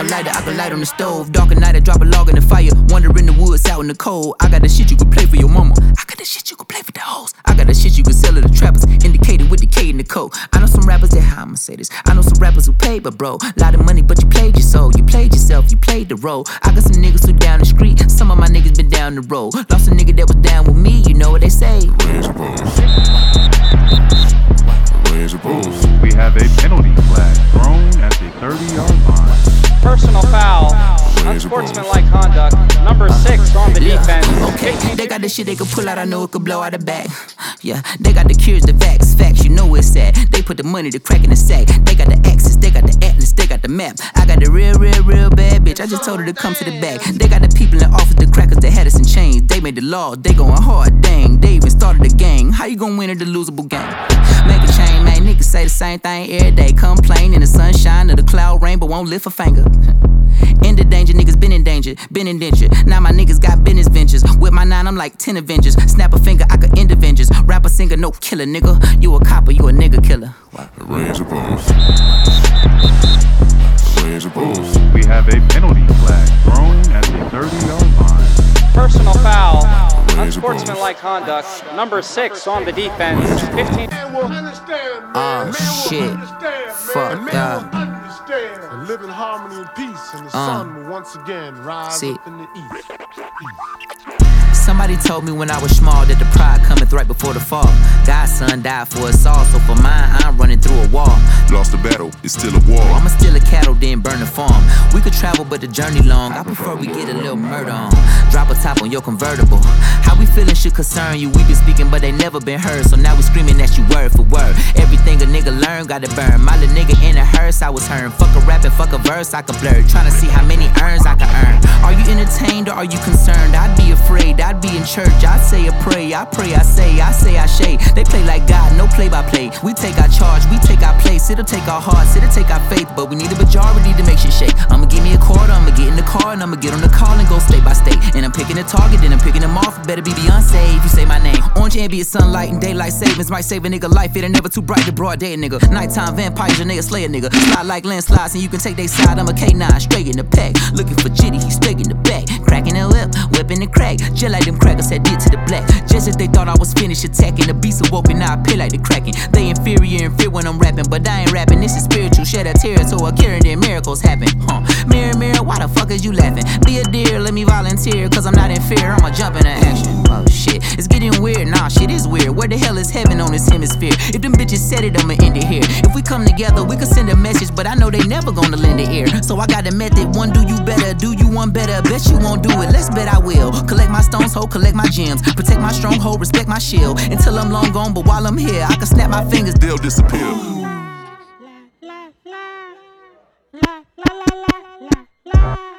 lighter, I can light on the stove. Dark at night, I drop a log in the fire. Wander in the woods, out in the cold. I got the shit you can play for your mama. I got the shit you can play for the hoes. I got the shit you can sell to the trappers. Indicated with the K and the code. I know some rappers that, how I'ma say this, I know some rappers who pay, but bro, lot of money, but you played your soul. You played yourself, you played the role. I got some niggas who down the street. Some of my niggas been down the road. Lost a nigga that was down with me, you know what they say. Raise a pose. Raise a pose. We have a penalty flag thrown at the 30-yard line. Personal foul. Unsportsmanlike conduct. Number 6 on the defense. Okay, they got the shit they can pull out, I know it could blow out the bag. Yeah, they got the cures, the facts, you know it's sad. They put the money to crack in the sack. They got the axis, they got the atlas, they got the map. I got the real bad bitch, I just told her to come to the back. They got the people in office, the crackers that had us in chains. They made the law, they going hard, dang. They even started the gang. How you gon' win at the losable game? Make a change, man, niggas say the same thing every day. Complain in the sunshine of the cloud rain, but won't lift a finger. In the danger, niggas been in danger, been indentured. Now my niggas got business ventures. With my 9, I'm like 10 Avengers. Snap a finger, I could end Avengers. Rapper, singer, no killer, nigga. You a copper, you a nigga killer. Raise a pose. Raise a pose. We have a penalty flag thrown at the 30-yard line. Personal foul. Unsportsmanlike conduct. Number 6 on the defense. 15. Oh shit. Fuck up. And live in harmony and peace, and the sun will once again rise up in the east. Somebody told me when I was small that the pride cometh right before the fall. God's son died for us all, so for mine, I'm running through a wall. Lost the battle, it's still a war. I'ma steal a cattle, then burn the farm. We could travel, but the journey long. I prefer we get a little murder on. Drop a top on your convertible. How we feeling should concern you. We been speaking, but they never been heard. So now we screaming at you word for word. Everything a nigga learn, gotta burn. My little nigga in a hearse, I was hearing. Fuck a rap and fuck a verse, I could blur. Tryna see how many earns I can earn. Are you entertained or are you concerned? I'd be afraid, I'd be in church. I'd say a pray, I pray, I say I shade. They play like God, no play by play. We take our charge, we take our place. It'll take our hearts, it'll take our faith. But we need a majority to make shit shake. I'ma give me a quarter, I'ma get in the car, and I'ma get on the call and go state by state. And I'm picking a target, then I'm picking them off. Better be Beyonce if you say my name. Orange ambient sunlight and daylight savings might save a nigga life. It'll never too bright to broad day, nigga. Nighttime vampires, your nigga slay a nigga. Slide like landslides and you can take they side. I'm a K9, straight in the pack. Looking for Jitty, he straight in the back. Cracking the whip, whipping the crack. Just like them crackers had did to the black. Just as they thought I was finished attacking. The beast awoke and now I pay like the Kraken. They inferior and fear when I'm rapping, but I ain't rapping. This is spiritual, shed a tear to a cure and then miracles happen. Mirror, mirror, why the fuck is you laughing? Be a deer, let me volunteer, cause I'm not in fear. I'ma jump into action. Oh shit, it's getting weird. Nah, shit is weird. Where the hell is heaven on this hemisphere? If them bitches said it, I'ma end it here. If we come together, we could send a message, but I know they never gonna lend an ear. So I got a method, one do you better, do you one better? Bet you won't do it, let's bet I will. Collect my stones, ho, collect my gems. Protect my stronghold, respect my shield. Until I'm long gone, but while I'm here, I can snap my fingers, they'll disappear. La la la la la la la la.